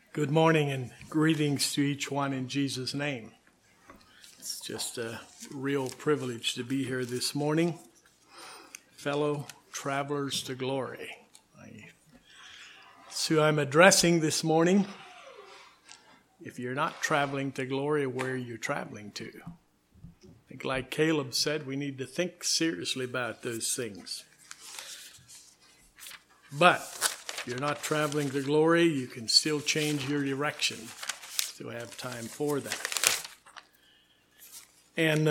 Good morning and greetings to each one in Jesus' name. It's just a real privilege to be here this morning. Fellow travelers to glory. That's who I'm addressing this morning. If you're not traveling to glory, where are you traveling to? I think like Caleb said, we need to think seriously about those things. But if you're not traveling to glory, you can still change your direction. Still have time for that. And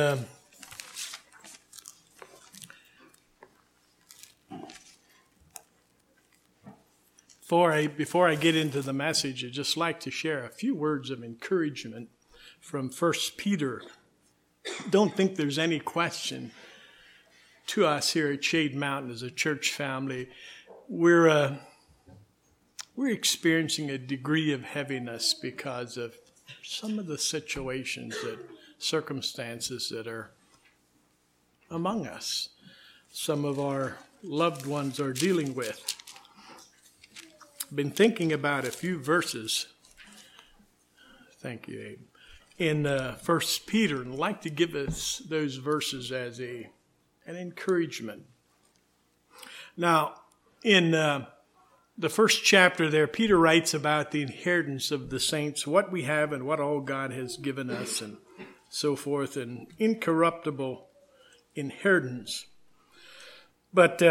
before I get into the message, I'd just like to share a few words of encouragement from 1 Peter. Don't think there's any question to us here at Shade Mountain as a church family. We're experiencing a degree of heaviness because of some of the circumstances that are among us. Some of our loved ones are dealing with. I've been thinking about a few verses. Thank you, Abe. In 1 Peter, and I'd like to give us those verses as an encouragement. Now, in the first chapter there, Peter writes about the inheritance of the saints, what we have and what all God has given us and so forth, an incorruptible inheritance. But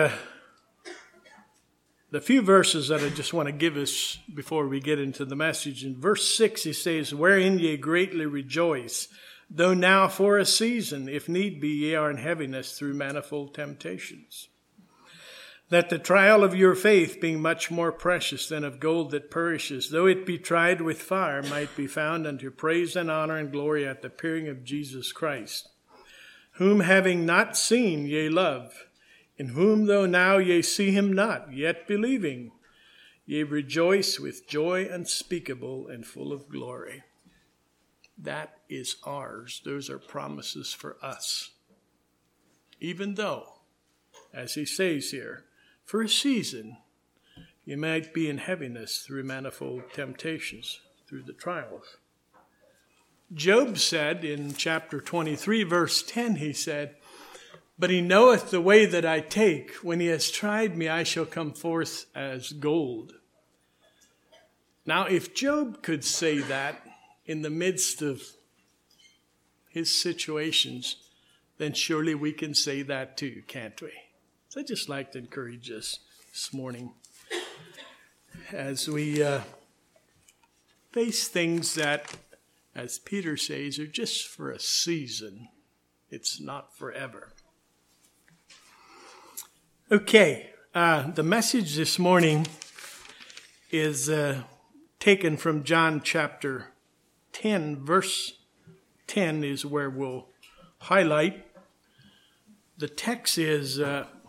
the few verses that I just want to give us before we get into the message, in verse 6 he says, "Wherein ye greatly rejoice, though now for a season, if need be, ye are in heaviness through manifold temptations. That the trial of your faith, being much more precious than of gold that perishes, though it be tried with fire, might be found unto praise and honor and glory at the appearing of Jesus Christ, whom having not seen ye love, in whom though now ye see him not, yet believing, ye rejoice with joy unspeakable and full of glory." That is ours. Those are promises for us. Even though, as he says here, for a season, you might be in heaviness through manifold temptations, through the trials. Job said in chapter 23, verse 10, he said, "But he knoweth the way that I take. When he has tried me, I shall come forth as gold." Now, if Job could say that in the midst of his situations, then surely we can say that too, can't we? So I'd just like to encourage us this morning as we face things that, as Peter says, are just for a season. It's not forever. Okay, the message this morning is taken from John chapter 10, verse 10 is where we'll highlight. The text is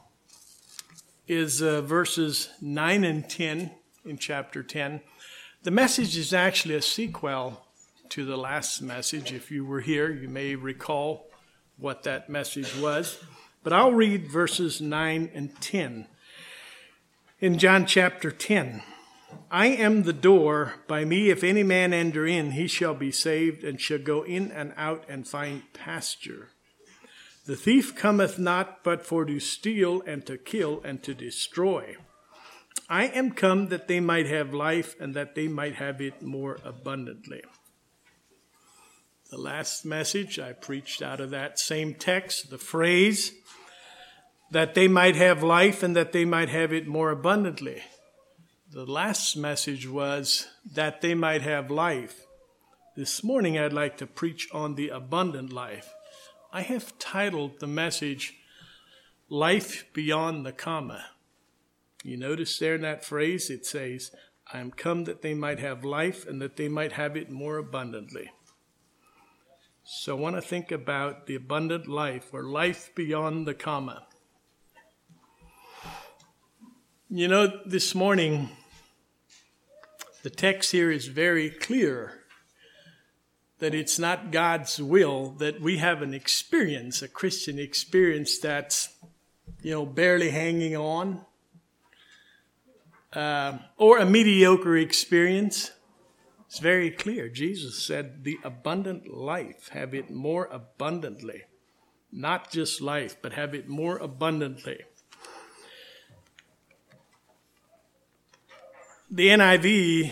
verses 9 and 10 in chapter 10. The message is actually a sequel to the last message. If you were here, you may recall what that message was. But I'll read verses 9 and 10. In John chapter 10, "I am the door. By me, if any man enter in, he shall be saved, and shall go in and out and find pasture. The thief cometh not but for to steal and to kill and to destroy. I am come that they might have life and that they might have it more abundantly." The last message I preached out of that same text, the phrase, that they might have life and that they might have it more abundantly. The last message was that they might have life. This morning I'd like to preach on the abundant life. I have titled the message, "Life Beyond the Comma." You notice there in that phrase, it says, "I am come that they might have life and that they might have it more abundantly." So I want to think about the abundant life, or life beyond the comma. You know, this morning, the text here is very clear that it's not God's will that we have an experience, a Christian experience that's, barely hanging on, or a mediocre experience. It's very clear. Jesus said the abundant life, have it more abundantly. Not just life, but have it more abundantly. The NIV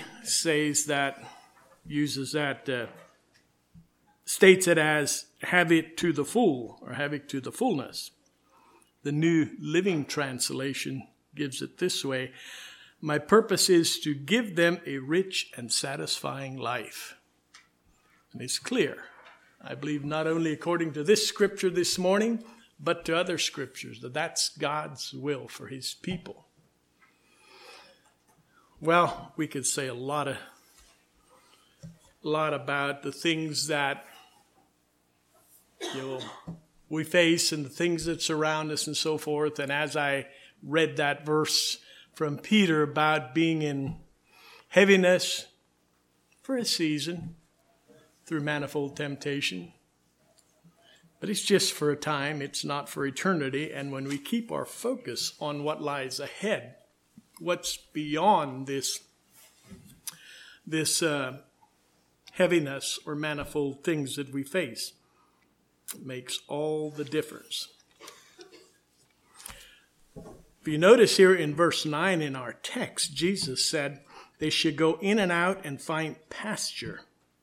states it as have it to the full, or have it to the fullness. The New Living Translation gives it this way: my purpose is to give them a rich and satisfying life. And it's clear, I believe, not only according to this scripture this morning, but to other scriptures, that that's God's will for his people. Well, we could say a lot about the things that we face and the things that surround us and so forth. And as I read that verse from Peter about being in heaviness for a season through manifold temptation, but it's just for a time, it's not for eternity. And when we keep our focus on what lies ahead, what's beyond this heaviness or manifold things that we face, it makes all the difference. If you notice here in verse 9 in our text, Jesus said they should go in and out and find pasture.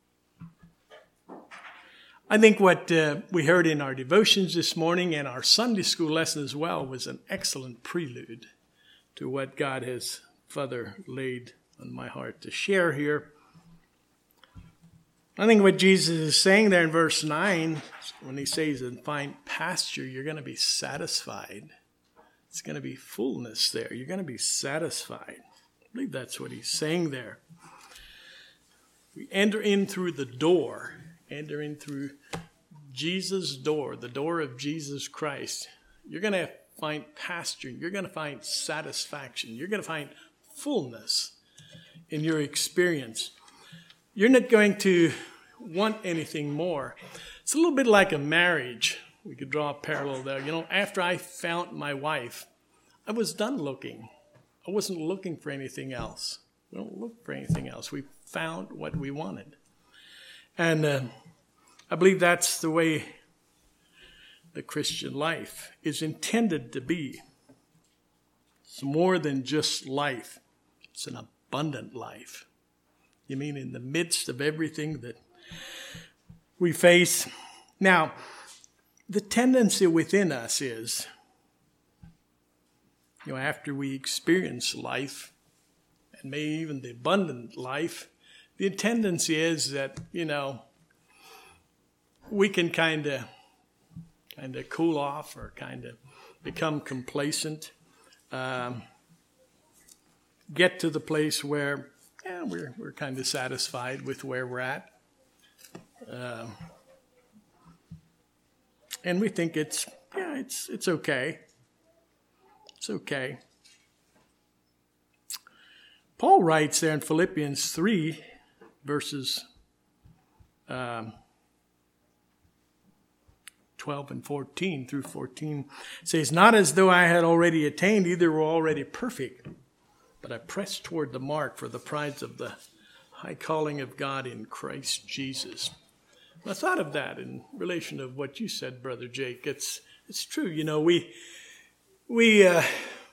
I think what we heard in our devotions this morning and our Sunday school lesson as well was an excellent prelude to what God has further laid on my heart to share here. I think what Jesus is saying there in verse 9, when he says, and find pasture, you're going to be satisfied. It's going to be fullness there. You're going to be satisfied. I believe that's what he's saying there. We enter in through the door, enter in through Jesus' door, the door of Jesus Christ. You're going to find pasture. You're going to find satisfaction. You're going to find fullness in your experience. You're not going to want anything more. It's a little bit like a marriage. We could draw a parallel there. After I found my wife, I was done looking. I wasn't looking for anything else. We don't look for anything else. We found what we wanted. And I believe that's the way the Christian life is intended to be. It's more than just life. It's an abundant life. You mean in the midst of everything that we face? Now, the tendency within us is, after we experience life, and maybe even the abundant life, the tendency is that, we can kind of cool off or kind of become complacent, get to the place where we're kind of satisfied with where we're at. And we think it's okay. It's okay. Paul writes there in Philippians 3, verses 12 and 14 through 14, says, not as though I had already attained, either were already perfect, but I press toward the mark for the prize of the high calling of God in Christ Jesus. And I thought of that in relation to what you said, Brother Jake. It's true. We're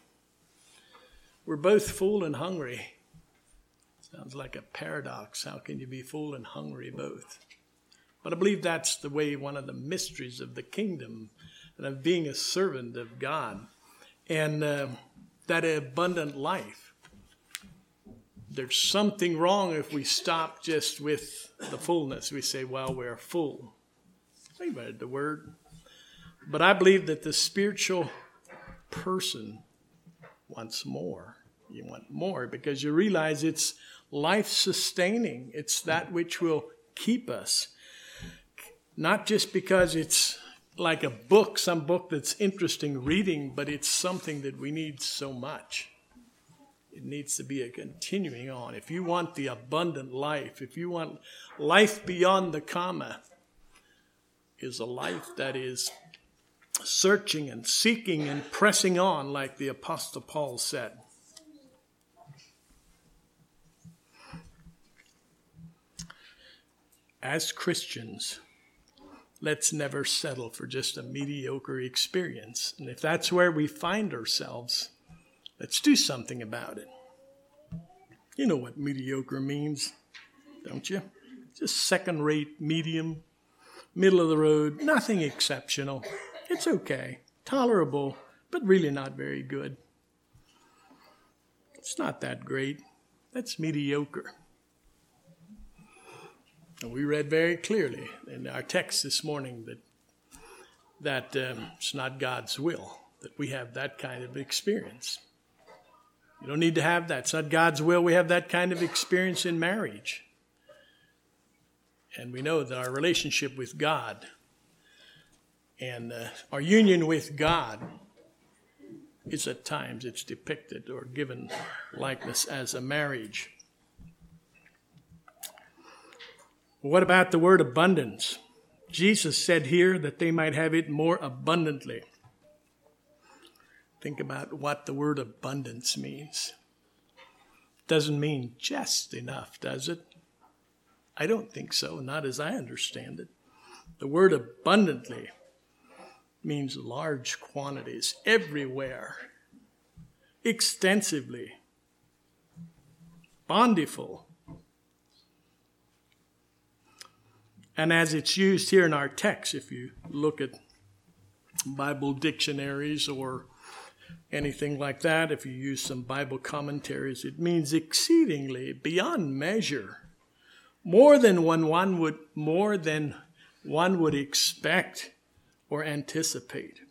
both full and hungry. Sounds like a paradox. How can you be full and hungry both? But I believe that's the way, one of the mysteries of the kingdom and of being a servant of God. And that abundant life. There's something wrong if we stop just with the fullness. We say, well, we're full. Think about it, the word. But I believe that the spiritual person wants more. You want more because you realize it's life-sustaining. It's that which will keep us. Not just because it's like a book, some book that's interesting reading, but it's something that we need so much. It needs to be a continuing on. If you want the abundant life, if you want life beyond the comma, is a life that is searching and seeking and pressing on, like the Apostle Paul said. as Christians, let's never settle for just a mediocre experience. And if that's where we find ourselves, let's do something about it. You know what mediocre means, don't you? Just second-rate, medium, middle of the road, nothing exceptional. It's okay, tolerable, but really not very good. It's not that great. That's mediocre. And we read very clearly in our text this morning that it's not God's will that we have that kind of experience. You don't need to have that. It's not God's will we have that kind of experience in marriage. And we know that our relationship with God and our union with God is at times it's depicted or given likeness as a marriage. What about the word abundance? Jesus said here that they might have it more abundantly. Think about what the word abundance means. It doesn't mean just enough, does it? I don't think so, not as I understand it. The word abundantly means large quantities, everywhere, extensively, bountiful. And as it's used here in our text, if you look at Bible dictionaries or anything like that, if you use some Bible commentaries, it means exceedingly, beyond measure, more than one would expect or anticipate.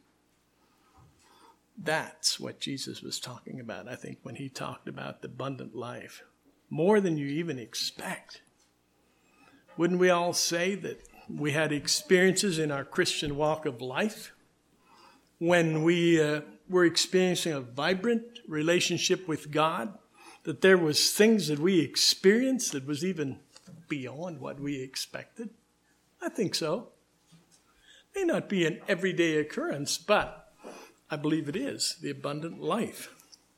That's what Jesus was talking about, I think, when he talked about the abundant life. More than you even expect. Wouldn't we all say that we had experiences in our Christian walk of life when we were experiencing a vibrant relationship with God, that there was things that we experienced that was even beyond what we expected? I think so. May not be an everyday occurrence, but I believe it is the abundant life.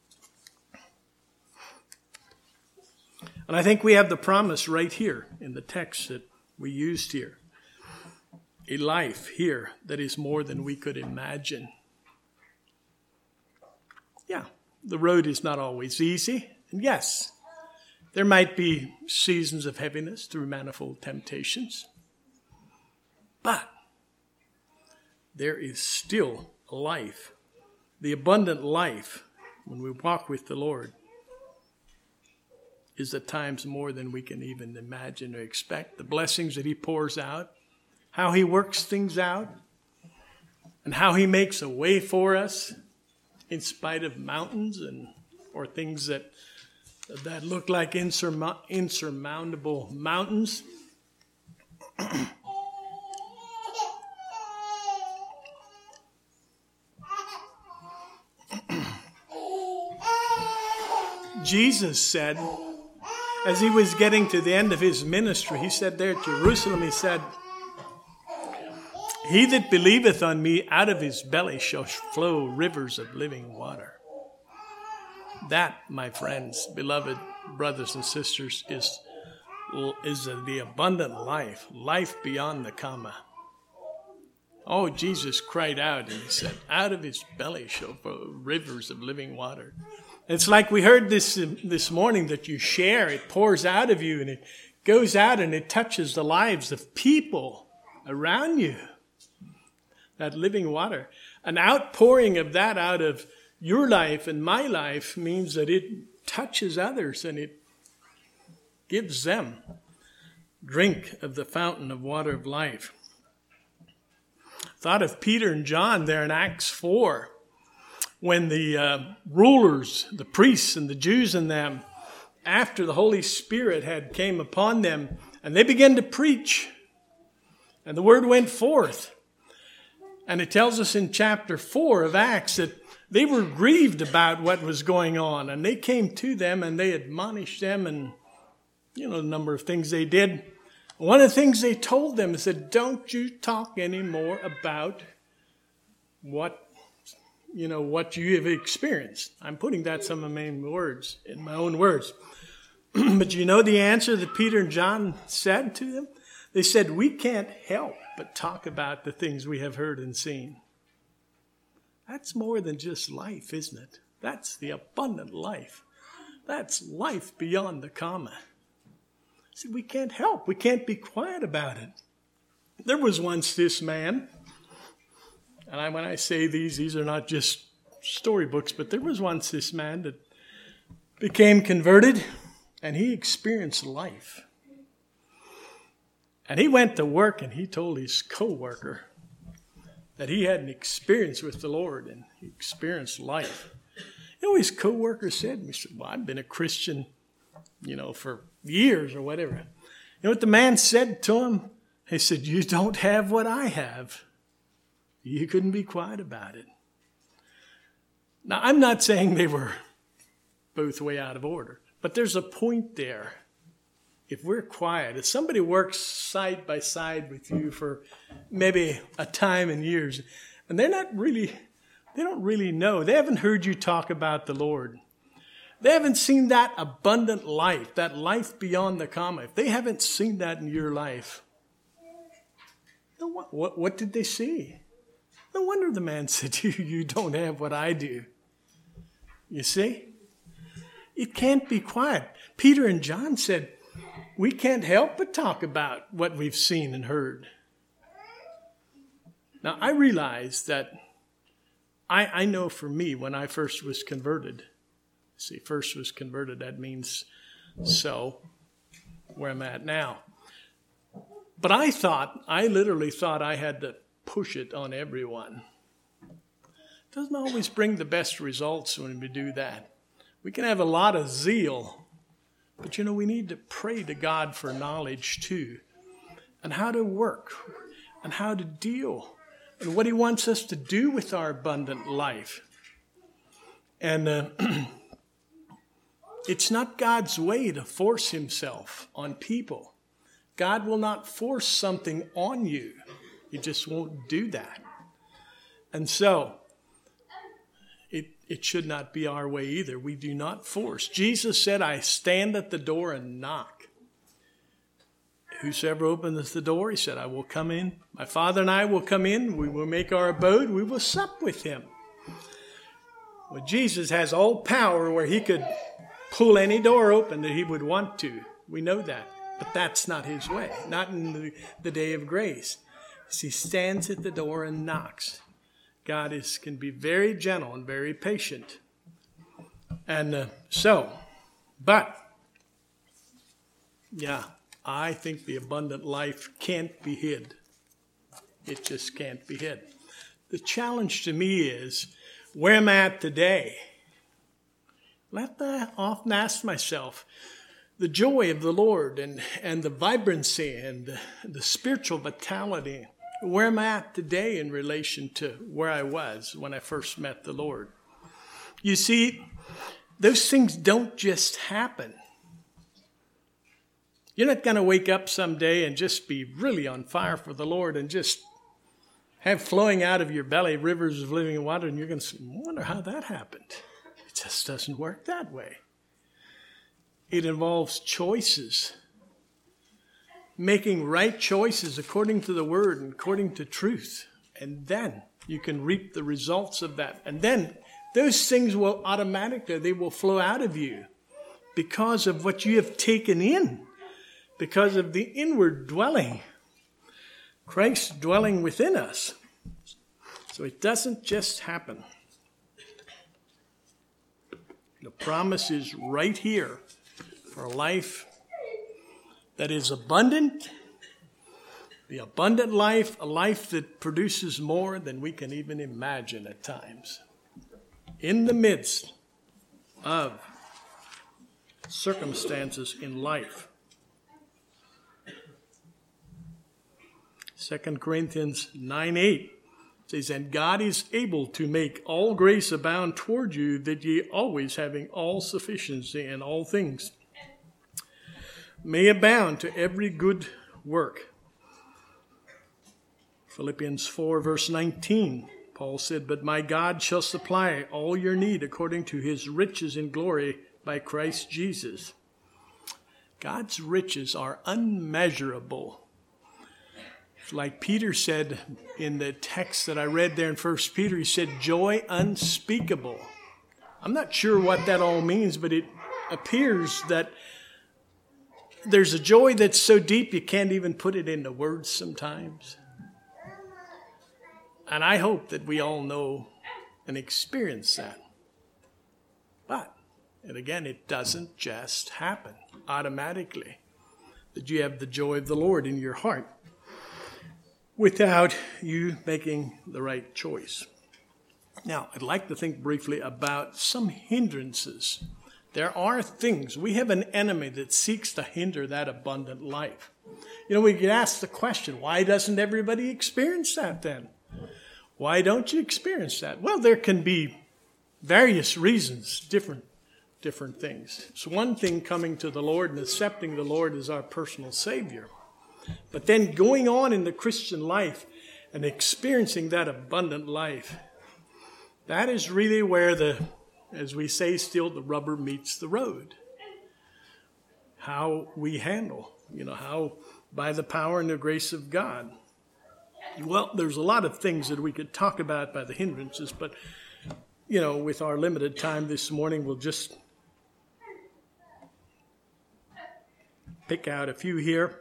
And I think we have the promise right here in the text that we used here. A life here that is more than we could imagine. Yeah, the road is not always easy. And yes, there might be seasons of heaviness through manifold temptations. But there is still life, the abundant life, when we walk with the Lord, is at times more than we can even imagine or expect. The blessings that he pours out, how he works things out, and how he makes a way for us in spite of mountains or things that look like insurmountable mountains. Jesus said, as he was getting to the end of his ministry, he said there at Jerusalem, he said, "He that believeth on me, out of his belly shall flow rivers of living water." That, my friends, beloved brothers and sisters, is the abundant life, life beyond the comma. Oh, Jesus cried out and he said, out of his belly shall flow rivers of living water. It's like we heard this morning that you share. It pours out of you and it goes out and it touches the lives of people around you. That living water. An outpouring of that out of your life and my life means that it touches others and it gives them drink of the fountain of water of life. Thought of Peter and John there in Acts 4. When the rulers, the priests and the Jews and them, after the Holy Spirit had came upon them, and they began to preach, and the word went forth. And it tells us in chapter 4 of Acts that they were grieved about what was going on, and they came to them and they admonished them, and the number of things they did. One of the things they told them is that don't you talk anymore about what you have experienced. I'm putting that some of my words in my own words. But you know the answer that Peter and John said to them? They said, we can't help but talk about the things we have heard and seen. That's more than just life, isn't it? That's the abundant life. That's life beyond the comma. See, we can't help. We can't be quiet about it. There was once this man, and when I say these are not just storybooks, but there was once this man that became converted, and he experienced life. And he went to work, and he told his co-worker that he had an experience with the Lord, and he experienced life. You know, his co-worker said, he said, well, I've been a Christian, for years or whatever. You know what the man said to him? He said, you don't have what I have. You couldn't be quiet about it. Now, I'm not saying they were both way out of order, but there's a point there. If we're quiet, if somebody works side by side with you for maybe a time in years, and they don't really know, they haven't heard you talk about the Lord. They haven't seen that abundant life, that life beyond the comma. If they haven't seen that in your life, what did they see? No wonder the man said to you, you don't have what I do. You see? It can't be quiet. Peter and John said, we can't help but talk about what we've seen and heard. Now, I realize that I know for me when I first was converted, first was converted, that means where I'm at now. But I literally thought I had to push it on everyone. It doesn't always bring the best results when we do that. We can have a lot of zeal, but we need to pray to God for knowledge too, and how to work, and how to deal, and what he wants us to do with our abundant life. And it's not God's way to force himself on people. God will not force something on you. He just won't do that. And so, it should not be our way either. We do not force. Jesus said, I stand at the door and knock. Whosoever openeth the door, he said, I will come in. My Father and I will come in. We will make our abode. We will sup with him. Well, Jesus has all power where he could pull any door open that he would want to. We know that. But that's not his way. Not in the day of grace. He stands at the door and knocks. God can be very gentle and very patient. And I think the abundant life can't be hid. It just can't be hid. The challenge to me is where I'm at today. I often ask myself, the joy of the Lord and the vibrancy and the spiritual vitality, where I'm at today in relation to where I was when I first met the Lord. You see, those things don't just happen. You're not going to wake up someday and just be really on fire for the Lord and just have flowing out of your belly rivers of living water, and you're going to say, I wonder how that happened. It just doesn't work that way. It involves choices. Making right choices according to the word and according to truth. And then you can reap the results of that. And then those things will automatically, they will flow out of you because of what you have taken in, because of the inward dwelling, Christ dwelling within us. So it doesn't just happen. The promise is right here for a life that is abundant, the abundant life, a life that produces more than we can even imagine at times. In the midst of circumstances in life. 2 Corinthians 9:8 says, and God is able to make all grace abound toward you, that ye always having all sufficiency in all things may abound to every good work. Philippians 4 verse 19, Paul said, but my God shall supply all your need according to his riches in glory by Christ Jesus. God's riches are unmeasurable. Like Peter said in the text that I read there in 1 Peter, he said, joy unspeakable. I'm not sure what that all means, but it appears that there's a joy that's so deep you can't even put it into words sometimes. And I hope that we all know and experience that. But, and again, it doesn't just happen automatically that you have the joy of the Lord in your heart without you making the right choice. Now, I'd like to think briefly about some hindrances. There are things. We have an enemy that seeks to hinder that abundant life. You know, we get asked the question, why doesn't everybody experience that then? Why don't you experience that? Well, there can be various reasons, different things. It's one thing coming to the Lord and accepting the Lord as our personal Savior. But then going on in the Christian life and experiencing that abundant life, that is really where as we say still, the rubber meets the road. How we handle, how by the power and the grace of God. Well, there's a lot of things that we could talk about by the hindrances, but, with our limited time this morning, we'll just pick out a few here.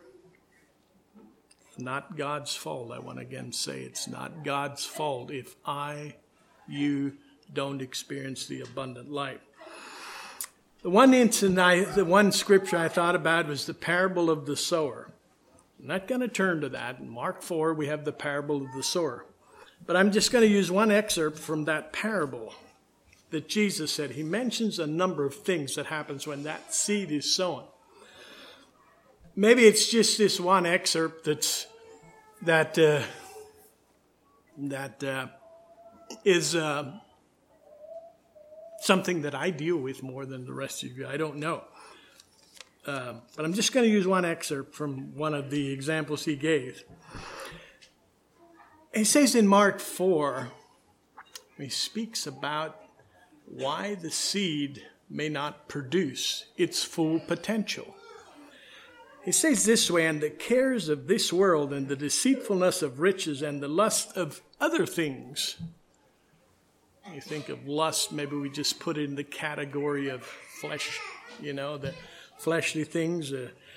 Not God's fault. I want to again say it's not God's fault if you don't experience the abundant life. The one scripture I thought about was the parable of the sower. I'm not going to turn to that. In Mark 4, we have the parable of the sower. But I'm just going to use one excerpt from that parable that Jesus said. He mentions a number of things that happens when that seed is sown. Maybe it's just this one excerpt that is something that I deal with more than the rest of you. I don't know. But I'm just going to use one excerpt from one of the examples he gave. He says in Mark 4, he speaks about why the seed may not produce its full potential. He says this way, and the cares of this world and the deceitfulness of riches and the lust of other things. You think of lust, maybe we just put it in the category of flesh, the fleshly things,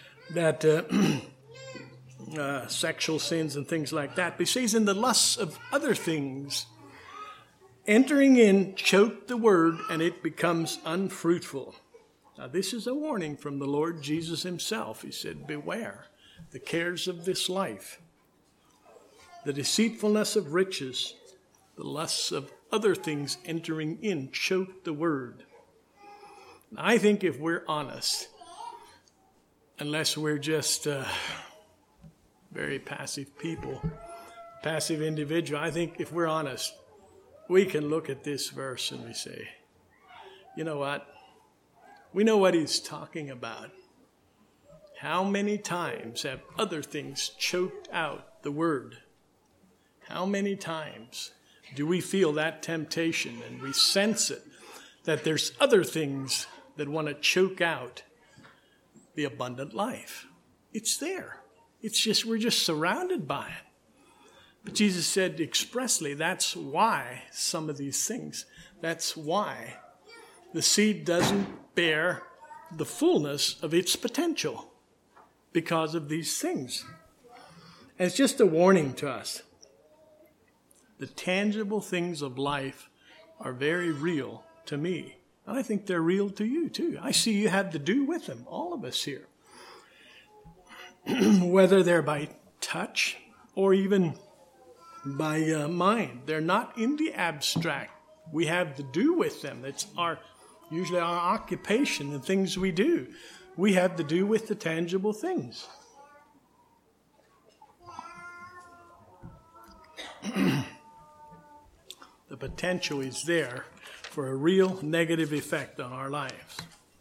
sexual sins and things like that. But he says, in the lusts of other things, entering in, choke the word, and it becomes unfruitful. Now, this is a warning from the Lord Jesus himself. He said, beware the cares of this life, the deceitfulness of riches, the lusts of other things entering in, choke the word. Now, I think if we're honest, unless we're just very passive people, passive individual, I think if we're honest, we can look at this verse and we say, you know what? We know what he's talking about. How many times have other things choked out the word? How many times do we feel that temptation and we sense it, that there's other things that want to choke out the abundant life? It's there. It's just, we're just surrounded by it. But Jesus said expressly, that's why some of these things, that's why the seed doesn't bear the fullness of its potential because of these things. And it's just a warning to us. The tangible things of life are very real to me. And I think they're real to you too. I see you have to do with them, all of us here. Whether they're by touch or even by mind. They're not in the abstract. We have to do with them. That's usually our occupation, the things we do. We have to do with the tangible things. The potential is there for a real negative effect on our lives.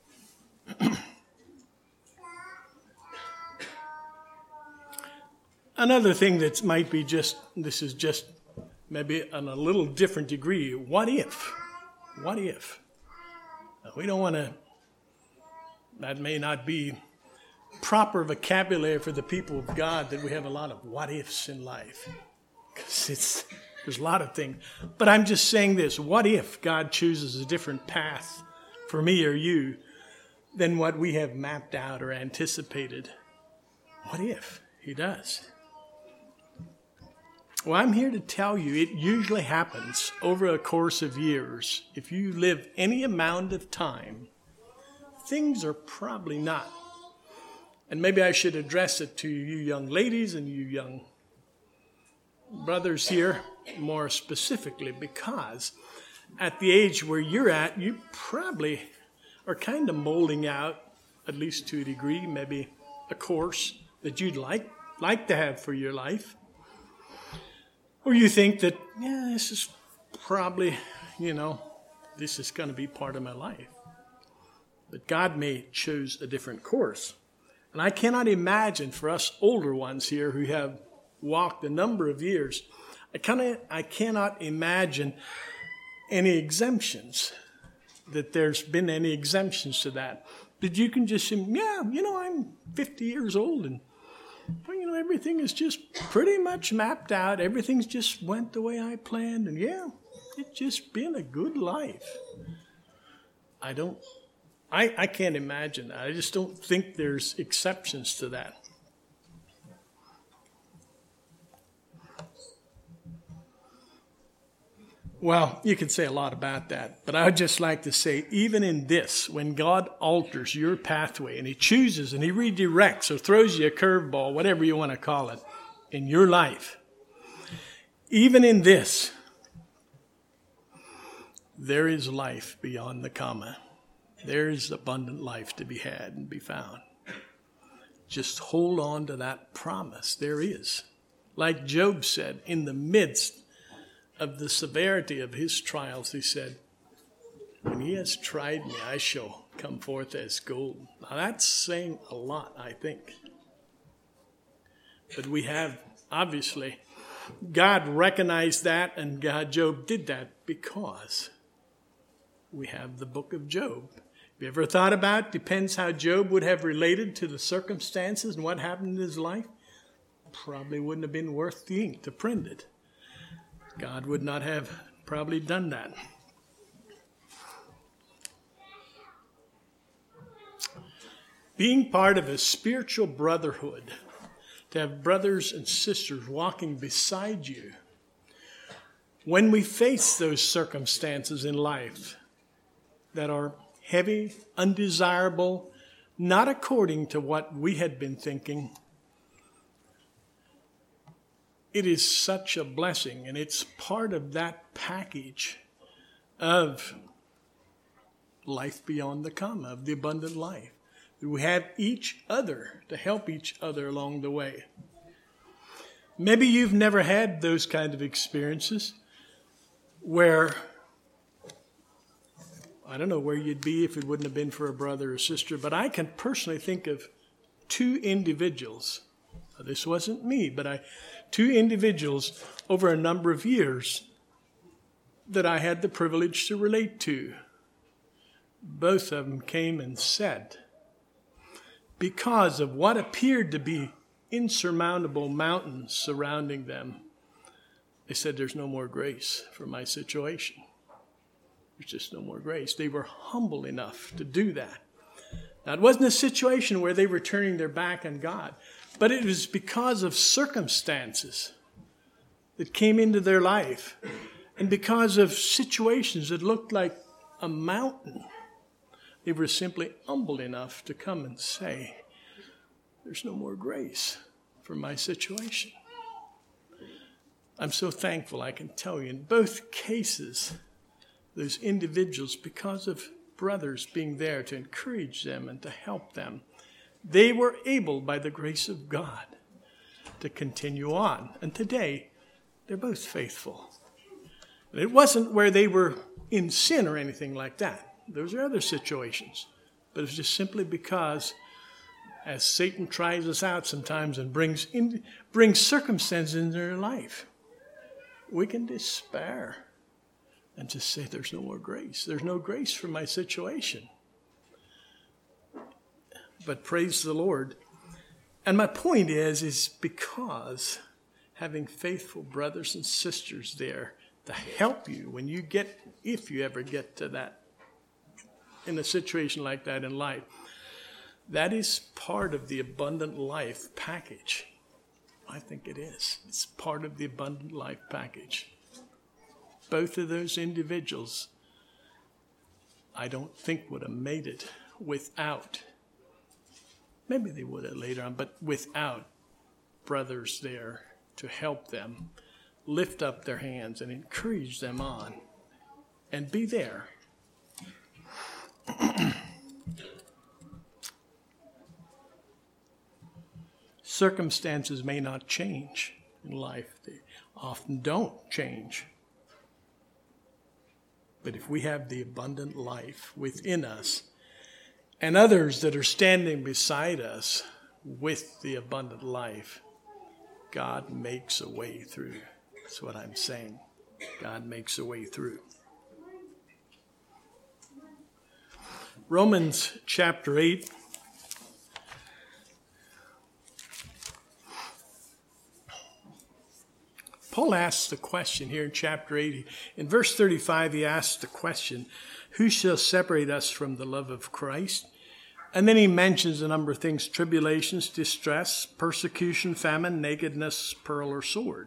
Another thing that might be this is just maybe on a little different degree. What if? What if? Now, we don't want to, that may not be proper vocabulary for the people of God that we have a lot of what ifs in life. Because there's a lot of things. But I'm just saying this. What if God chooses a different path for me or you than what we have mapped out or anticipated? What if he does? Well, I'm here to tell you it usually happens over a course of years. If you live any amount of time, things are probably not. And maybe I should address it to you young ladies and you young brothers here more specifically, because at the age where you're at, you probably are kind of molding out, at least to a degree, maybe a course that you'd like to have for your life. Or you think that, this is probably, this is going to be part of my life. But God may choose a different course. And I cannot imagine for us older ones here who have walked a number of years, I cannot imagine any exemptions, that there's been any exemptions to that. That you can just say, I'm 50 years old and everything is just pretty much mapped out. Everything's just went the way I planned. And it's just been a good life. I can't imagine that. I just don't think there's exceptions to that. Well, you could say a lot about that, but I would just like to say, even in this, when God alters your pathway and he chooses and he redirects or throws you a curveball, whatever you want to call it, in your life, even in this, there is life beyond the comma. There is abundant life to be had and be found. Just hold on to that promise. There is. Like Job said, in the midst of the severity of his trials, he said, when he has tried me, I shall come forth as gold. Now that's saying a lot, I think. But we have, obviously, God recognized that, and Job did that because we have the book of Job. Have you ever thought about, depends how Job would have related to the circumstances and what happened in his life? Probably wouldn't have been worth the ink to print it. God would not have probably done that. Being part of a spiritual brotherhood, to have brothers and sisters walking beside you, when we face those circumstances in life that are heavy, undesirable, not according to what we had been thinking, it is such a blessing, and it's part of that package of life beyond the comma, of the abundant life. We have each other to help each other along the way. Maybe you've never had those kind of experiences where, I don't know where you'd be if it wouldn't have been for a brother or sister, but I can personally think of two individuals. This wasn't me, but two individuals over a number of years that I had the privilege to relate to. Both of them came and said, because of what appeared to be insurmountable mountains surrounding them, they said, there's no more grace for my situation. There's just no more grace. They were humble enough to do that. Now, it wasn't a situation where they were turning their back on God, but it was because of circumstances that came into their life and because of situations that looked like a mountain. They were simply humble enough to come and say, there's no more grace for my situation. I'm so thankful I can tell you in both cases, those individuals, because of brothers being there to encourage them and to help them, they were able, by the grace of God, to continue on. And today, they're both faithful. And it wasn't where they were in sin or anything like that. Those are other situations. But it's just simply because, as Satan tries us out sometimes and brings circumstances into their life, we can despair and just say, there's no more grace. There's no grace for my situation. But praise the Lord, And my point is because having faithful brothers and sisters there to help you when you get, if you ever get to that, in a situation like that in life, that is part of the abundant life package. I think it is. It's part of the abundant life package. Both of those individuals, I don't think would have made it without, maybe they would have later on, but without brothers there to help them lift up their hands and encourage them on and be there. Circumstances may not change in life. They often don't change. But if we have the abundant life within us and others that are standing beside us with the abundant life, God makes a way through. That's what I'm saying. God makes a way through. Romans chapter 8. Paul asks the question here in chapter 8. In verse 35, he asks the question, who shall separate us from the love of Christ? And then he mentions a number of things: tribulations, distress, persecution, famine, nakedness, peril, or sword.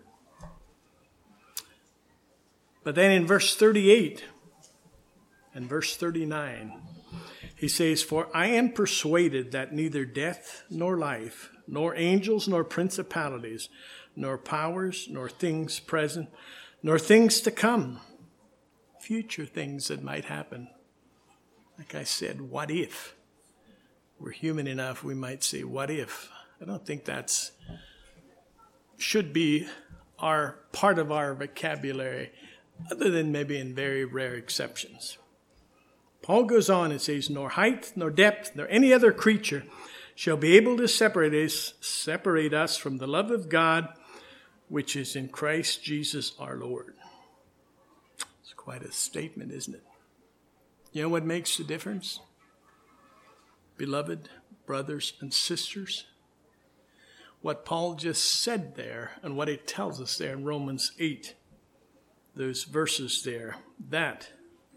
But then in verse 38 and verse 39, he says, for I am persuaded that neither death nor life, nor angels nor principalities, nor powers, nor things present, nor things to come, future things that might happen. Like I said, what if? We're human enough, we might say, what if? I don't think that's should be our part of our vocabulary, other than maybe in very rare exceptions. Paul goes on and says, nor height, nor depth, nor any other creature shall be able to separate us from the love of God, which is in Christ Jesus our Lord. It's quite a statement, isn't it? You know what makes the difference? Beloved brothers and sisters, what Paul just said there and what it tells us there in Romans 8, those verses there, that,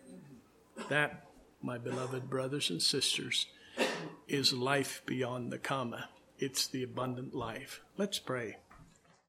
my beloved brothers and sisters, is life beyond the comma. It's the abundant life. Let's pray.